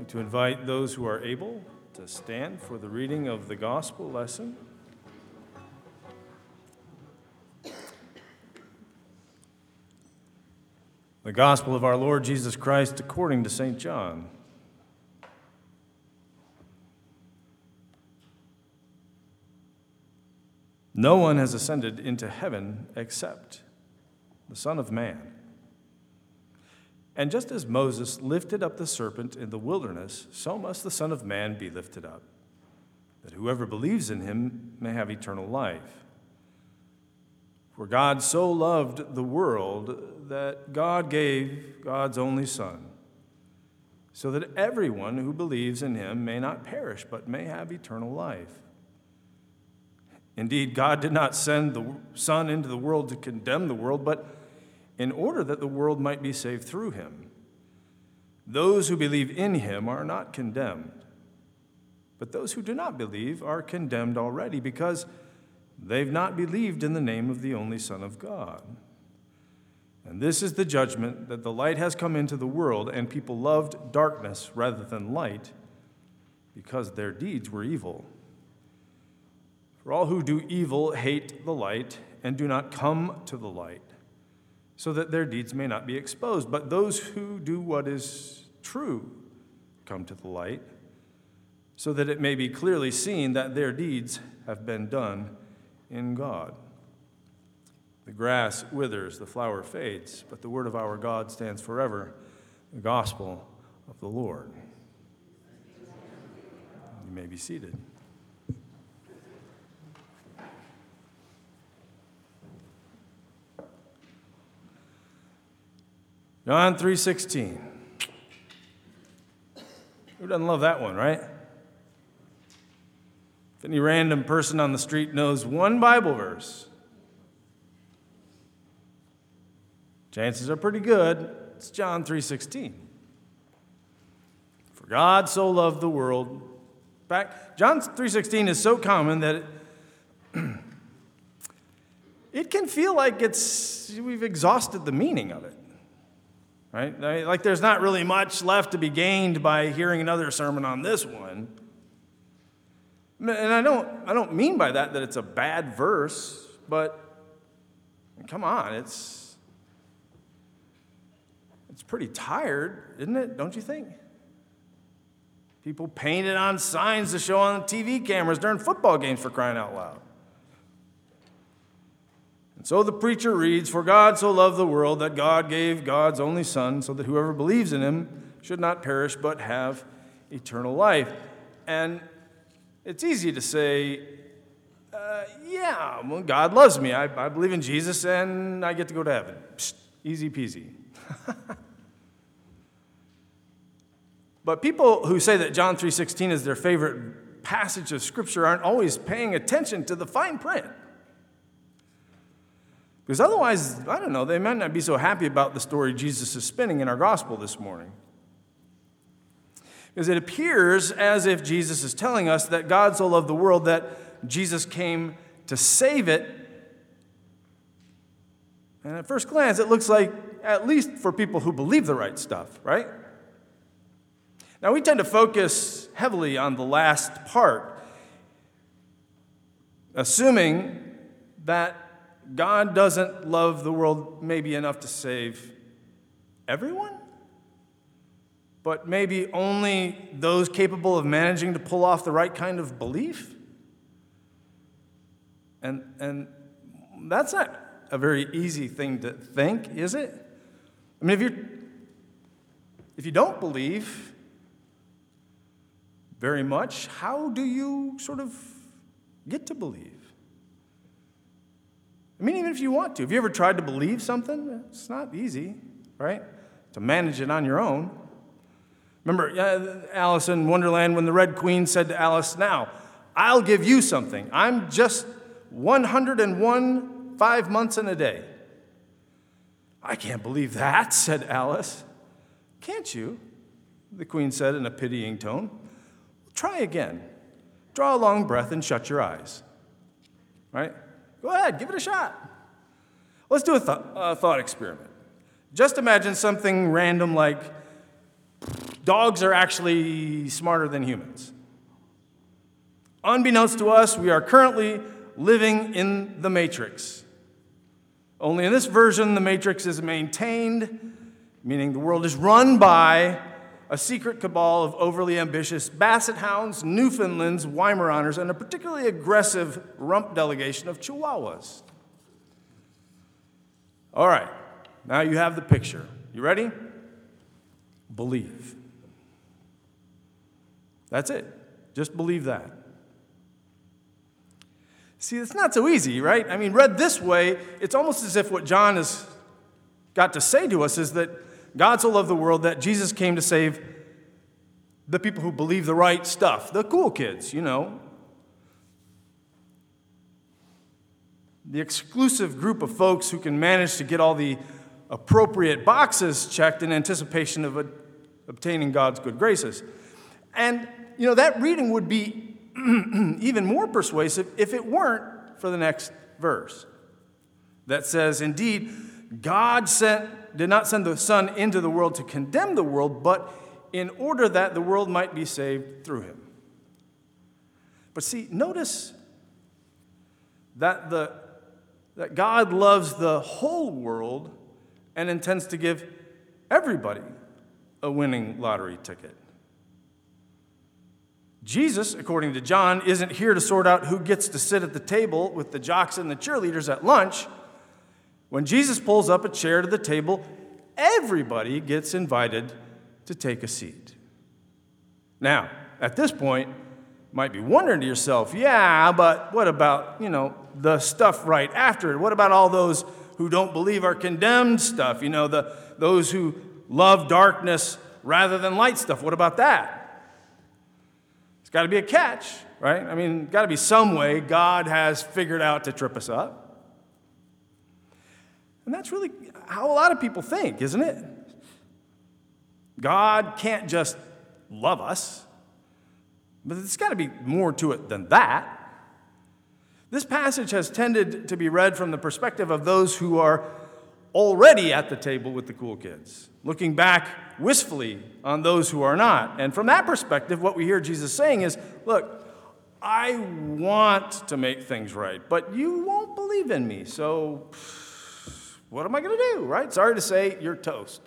like to invite those who are able to stand for the reading of the gospel lesson. The gospel of our Lord Jesus Christ according to St. John. No one has ascended into heaven except the Son of Man. And just as Moses lifted up the serpent in the wilderness, so must the Son of Man be lifted up, that whoever believes in him may have eternal life. For God so loved the world that God gave God's only Son, so that everyone who believes in him may not perish, but may have eternal life. Indeed, God did not send the Son into the world to condemn the world, but in order that the world might be saved through him. Those who believe in him are not condemned, but those who do not believe are condemned already, because they've not believed in the name of the only Son of God. And this is the judgment, that the light has come into the world, and people loved darkness rather than light, because their deeds were evil. For all who do evil hate the light and do not come to the light, so that their deeds may not be exposed. But those who do what is true come to the light, so that it may be clearly seen that their deeds have been done in God. The grass withers, the flower fades, but the word of our God stands forever, the gospel of the Lord. You may be seated. John 3:16. Who doesn't love that one, right? If any random person on the street knows one Bible verse, chances are pretty good it's John 3:16. For God so loved the world. In fact, John 3:16 is so common that it can feel like we've exhausted the meaning of it. Right? Like there's not really much left to be gained by hearing another sermon on this one. And I don't mean by that it's a bad verse, but come on, it's pretty tired, isn't it? Don't you think? People paint it on signs to show on the TV cameras during football games, for crying out loud. So the preacher reads, "For God so loved the world that God gave God's only Son, so that whoever believes in him should not perish but have eternal life." And it's easy to say, well, God loves me. I believe in Jesus and I get to go to heaven. Psst, easy peasy. But people who say that John 3:16 is their favorite passage of Scripture aren't always paying attention to the fine print. Because otherwise, I don't know, they might not be so happy about the story Jesus is spinning in our gospel this morning. Because it appears as if Jesus is telling us that God so loved the world that Jesus came to save it. And at first glance, it looks like, at least for people who believe the right stuff, right? Now, we tend to focus heavily on the last part, assuming that God doesn't love the world maybe enough to save everyone, but maybe only those capable of managing to pull off the right kind of belief. And that's not a very easy thing to think, is it? I mean, if you don't believe very much, how do you sort of get to believe? I mean, even if you want to. Have you ever tried to believe something? It's not easy, right? To manage it on your own. Remember Alice in Wonderland when the Red Queen said to Alice, "Now, I'll give you something. I'm just 101 5 months and a day." "I can't believe that," said Alice. "Can't you?" the Queen said in a pitying tone. "Try again. Draw a long breath and shut your eyes." Right? Go ahead, give it a shot. Let's do a thought experiment. Just imagine something random like, dogs are actually smarter than humans. Unbeknownst to us, we are currently living in the Matrix. Only in this version, the Matrix is maintained, meaning the world is run by a secret cabal of overly ambitious basset hounds, Newfoundlands, Weimaraners, and a particularly aggressive rump delegation of Chihuahuas. All right, now you have the picture. You ready? Believe. That's it. Just believe that. See, it's not so easy, right? I mean, read this way, it's almost as if what John has got to say to us is that God so loved the world that Jesus came to save the people who believe the right stuff, the cool kids, you know. The exclusive group of folks who can manage to get all the appropriate boxes checked in anticipation of obtaining God's good graces. And, you know, that reading would be even more persuasive if it weren't for the next verse that says, indeed, God did not send the Son into the world to condemn the world, but in order that the world might be saved through him. But see, notice that God loves the whole world and intends to give everybody a winning lottery ticket. Jesus, according to John, isn't here to sort out who gets to sit at the table with the jocks and the cheerleaders at lunch. When Jesus pulls up a chair to the table, everybody gets invited to take a seat. Now, at this point, you might be wondering to yourself, yeah, but what about, the stuff right after it? What about all those who don't believe are condemned stuff? Those who love darkness rather than light stuff. What about that? It's got to be a catch, right? I mean, got to be some way God has figured out to trip us up. And that's really how a lot of people think, isn't it? God can't just love us, but there's got to be more to it than that. This passage has tended to be read from the perspective of those who are already at the table with the cool kids, looking back wistfully on those who are not. And from that perspective, what we hear Jesus saying is, look, I want to make things right, but you won't believe in me, so what am I going to do, right? Sorry to say, you're toast.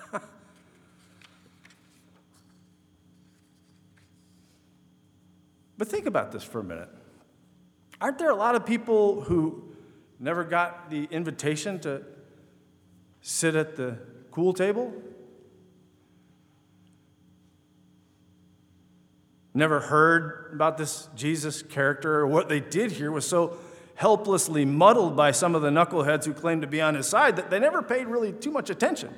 But think about this for a minute. Aren't there a lot of people who never got the invitation to sit at the cool table? Never heard about this Jesus character, or what they did here was so helplessly muddled by some of the knuckleheads who claimed to be on his side that they never paid really too much attention.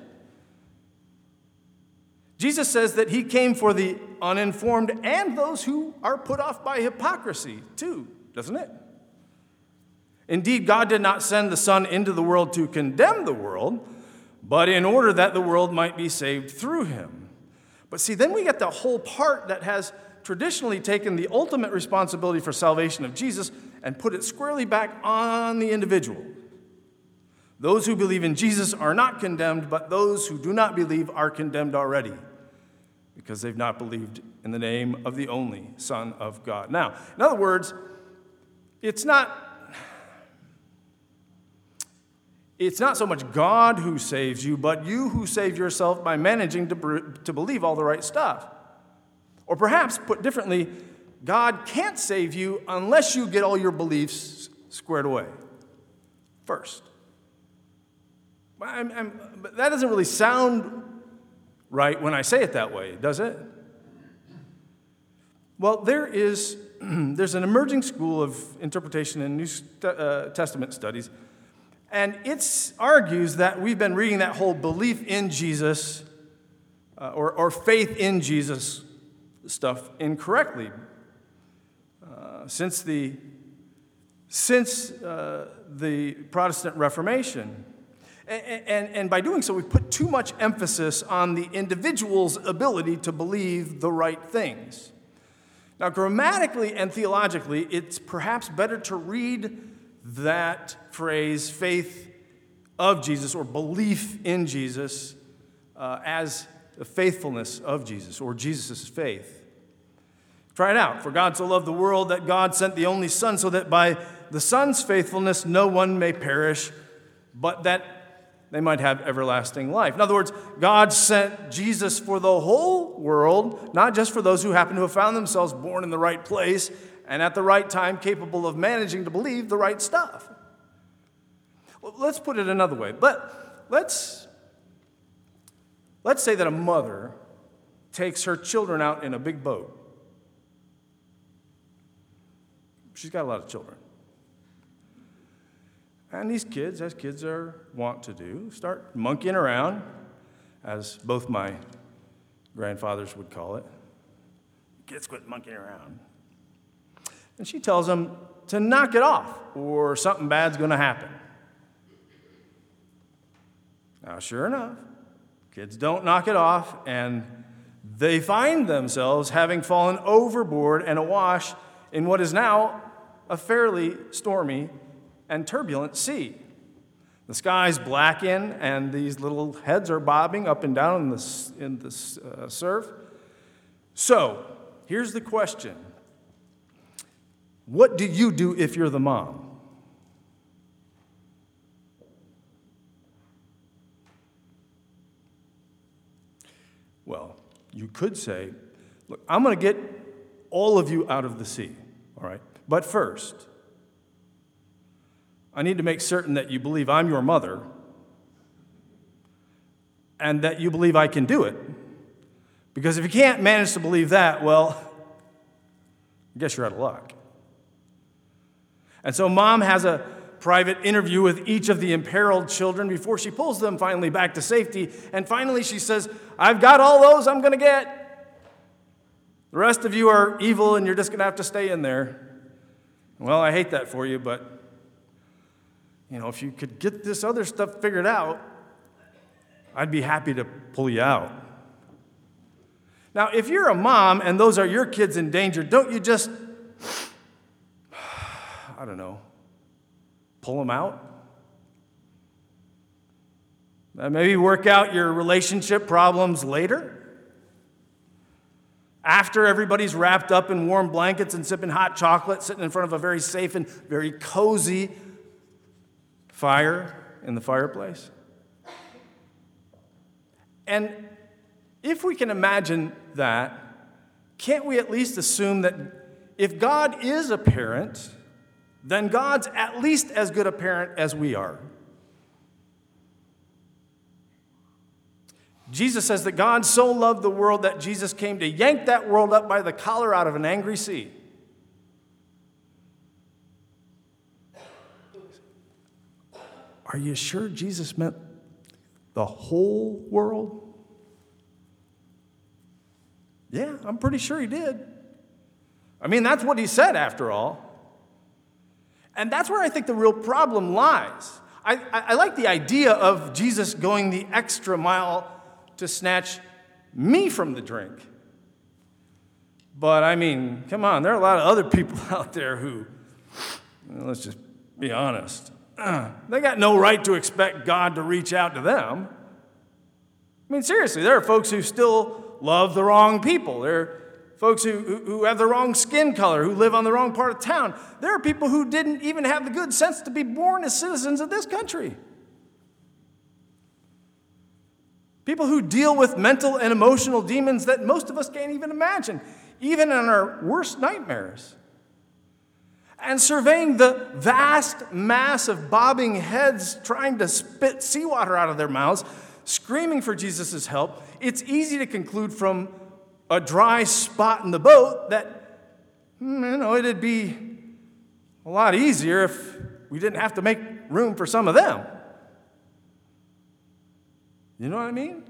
Jesus says that he came for the uninformed and those who are put off by hypocrisy, too, doesn't it? Indeed, God did not send the Son into the world to condemn the world, but in order that the world might be saved through him. But see, then we get the whole part that has traditionally taken the ultimate responsibility for salvation of Jesus and put it squarely back on the individual. Those who believe in Jesus are not condemned, but those who do not believe are condemned already because they've not believed in the name of the only Son of God. Now, in other words, it's not so much God who saves you, but you who save yourself by managing to believe all the right stuff. Or perhaps, put differently, God can't save you unless you get all your beliefs squared away first. But that doesn't really sound right when I say it that way, does it? Well, there's an emerging school of interpretation and New Testament studies, and it argues that we've been reading that whole belief in Jesus or faith in Jesus stuff incorrectly since the Protestant Reformation. And by doing so, we put too much emphasis on the individual's ability to believe the right things. Now, grammatically and theologically, it's perhaps better to read that phrase, faith of Jesus or belief in Jesus, as the faithfulness of Jesus, or Jesus' faith. Try it out. For God so loved the world that God sent the only Son, so that by the Son's faithfulness no one may perish, but that they might have everlasting life. In other words, God sent Jesus for the whole world, not just for those who happen to have found themselves born in the right place and at the right time capable of managing to believe the right stuff. Well, let's put it another way. But let's say that a mother takes her children out in a big boat. She's got a lot of children. And these kids, as kids are wont to do, start monkeying around, as both my grandfathers would call it. Kids quit monkeying around. And she tells them to knock it off, or something bad's going to happen. Now, sure enough, kids don't knock it off, and they find themselves having fallen overboard and awash in what is now a fairly stormy and turbulent sea. The skies blacken, and these little heads are bobbing up and down in the surf. So, here's the question. What do you do if you're the mom? Well, you could say, look, I'm going to get all of you out of the sea, all right? But first, I need to make certain that you believe I'm your mother and that you believe I can do it. Because if you can't manage to believe that, well, I guess you're out of luck. And so mom has a private interview with each of the imperiled children before she pulls them finally back to safety. And finally she says, I've got all those I'm going to get. The rest of you are evil and you're just going to have to stay in there. Well, I hate that for you, but if you could get this other stuff figured out, I'd be happy to pull you out. Now, if you're a mom and those are your kids in danger, don't you just, pull them out? Maybe work out your relationship problems later? After everybody's wrapped up in warm blankets and sipping hot chocolate, sitting in front of a very safe and very cozy fire in the fireplace. And if we can imagine that, can't we at least assume that if God is a parent, then God's at least as good a parent as we are? Jesus says that God so loved the world that Jesus came to yank that world up by the collar out of an angry sea. Are you sure Jesus meant the whole world? Yeah, I'm pretty sure he did. That's what he said after all. And that's where I think the real problem lies. I like the idea of Jesus going the extra mile to snatch me from the drink. But come on, there are a lot of other people out there who, let's just be honest, they got no right to expect God to reach out to them. Seriously, there are folks who still love the wrong people. There are folks who have the wrong skin color, who live on the wrong part of town. There are people who didn't even have the good sense to be born as citizens of this country. People who deal with mental and emotional demons that most of us can't even imagine, even in our worst nightmares. And surveying the vast mass of bobbing heads trying to spit seawater out of their mouths, screaming for Jesus' help, it's easy to conclude from a dry spot in the boat that, it'd be a lot easier if we didn't have to make room for some of them. You know what I mean?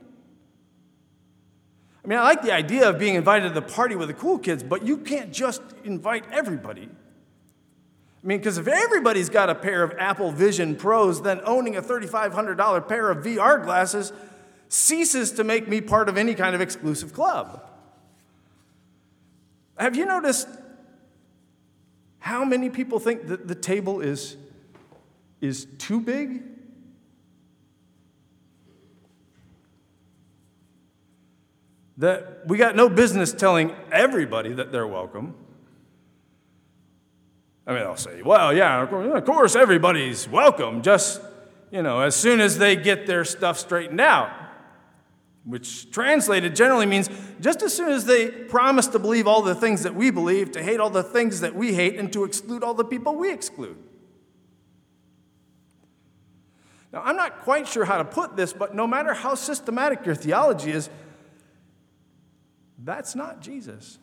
I like the idea of being invited to the party with the cool kids, but you can't just invite everybody. Because if everybody's got a pair of Apple Vision Pros, then owning a $3,500 pair of VR glasses ceases to make me part of any kind of exclusive club. Have you noticed how many people think that the table is too big? that we got no business telling everybody that they're welcome. I mean, I'll say, well, yeah, of course everybody's welcome, just, as soon as they get their stuff straightened out, which translated generally means just as soon as they promise to believe all the things that we believe, to hate all the things that we hate, and to exclude all the people we exclude. Now, I'm not quite sure how to put this, but no matter how systematic your theology is, that's not Jesus.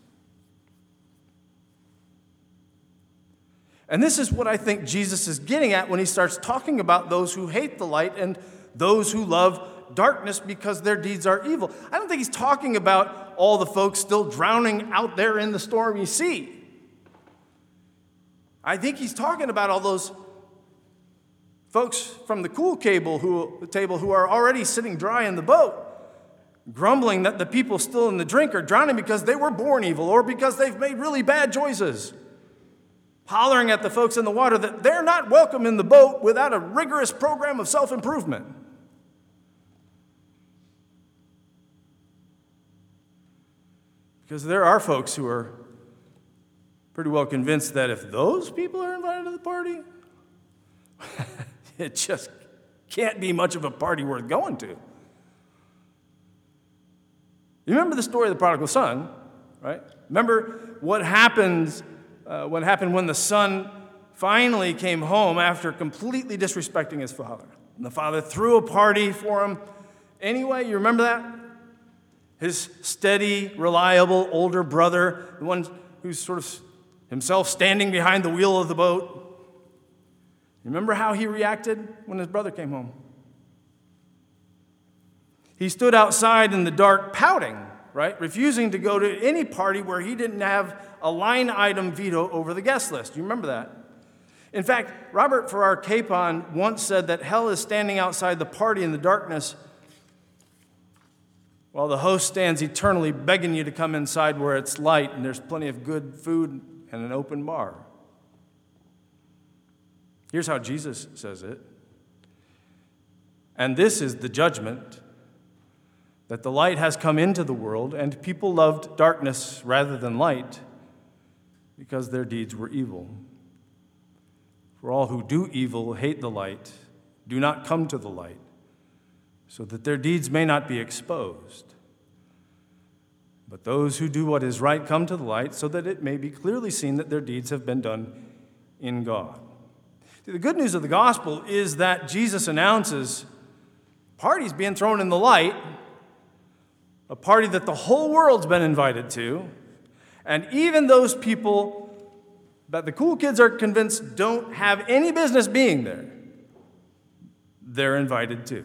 And this is what I think Jesus is getting at when he starts talking about those who hate the light and those who love darkness because their deeds are evil. I don't think he's talking about all the folks still drowning out there in the stormy sea. I think he's talking about all those folks from the cool table who are already sitting dry in the boat, grumbling that the people still in the drink are drowning because they were born evil or because they've made really bad choices. Hollering at the folks in the water that they're not welcome in the boat without a rigorous program of self-improvement. Because there are folks who are pretty well convinced that if those people are invited to the party, it just can't be much of a party worth going to. You remember the story of the prodigal son, right? Remember what happened when the son finally came home after completely disrespecting his father. And the father threw a party for him anyway. You remember that? His steady, reliable older brother, the one who's sort of himself standing behind the wheel of the boat. You remember how he reacted when his brother came home? He stood outside in the dark pouting, right? Refusing to go to any party where he didn't have a line item veto over the guest list. You remember that? In fact, Robert Farrar Capon once said that hell is standing outside the party in the darkness while the host stands eternally begging you to come inside where it's light and there's plenty of good food and an open bar. Here's how Jesus says it. And this is the judgment, that the light has come into the world, and people loved darkness rather than light because their deeds were evil. For all who do evil hate the light, do not come to the light, so that their deeds may not be exposed. But those who do what is right come to the light, so that it may be clearly seen that their deeds have been done in God. See, the good news of the gospel is that Jesus announces parties being thrown in the light, a party that the whole world's been invited to, and even those people that the cool kids are convinced don't have any business being there, they're invited to.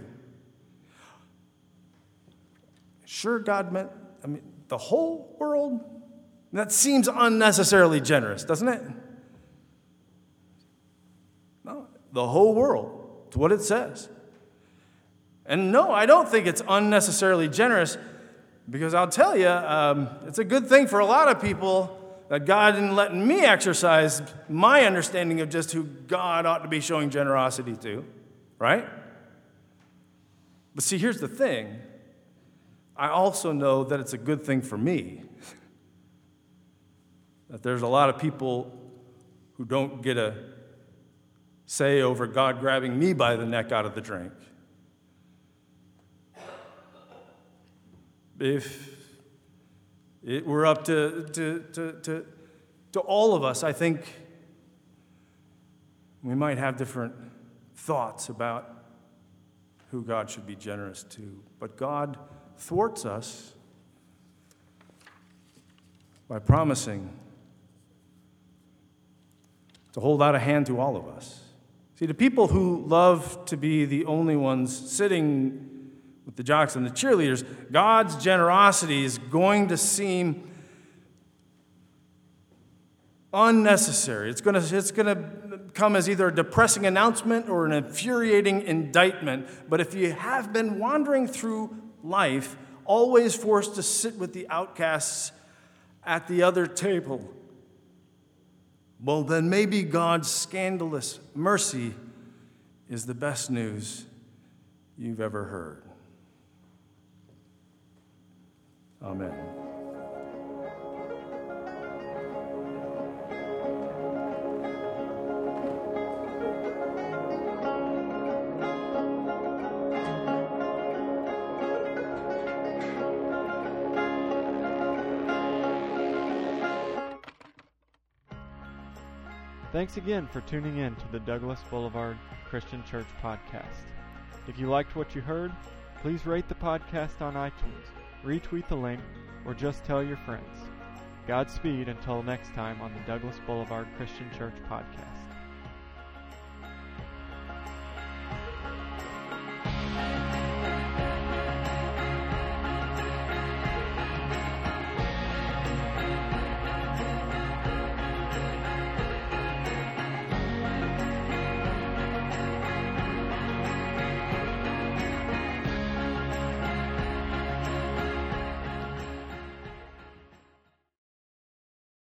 Sure, God meant, the whole world? That seems unnecessarily generous, doesn't it? No, the whole world. It's what it says. And no, I don't think it's unnecessarily generous, because I'll tell you, it's a good thing for a lot of people that God didn't let me exercise my understanding of just who God ought to be showing generosity to, right? But see, here's the thing. I also know that it's a good thing for me that there's a lot of people who don't get a say over God grabbing me by the neck out of the drink. If it were up to all of us, I think we might have different thoughts about who God should be generous to. But God thwarts us by promising to hold out a hand to all of us. See, the people who love to be the only ones sitting with the jocks and the cheerleaders, God's generosity is going to seem unnecessary. It's going to come as either a depressing announcement or an infuriating indictment. But if you have been wandering through life, always forced to sit with the outcasts at the other table, well, then maybe God's scandalous mercy is the best news you've ever heard. Amen. Thanks again for tuning in to the Douglas Boulevard Christian Church podcast. If you liked what you heard, please rate the podcast on iTunes, retweet the link, or just tell your friends. Godspeed until next time on the Douglas Boulevard Christian Church podcast.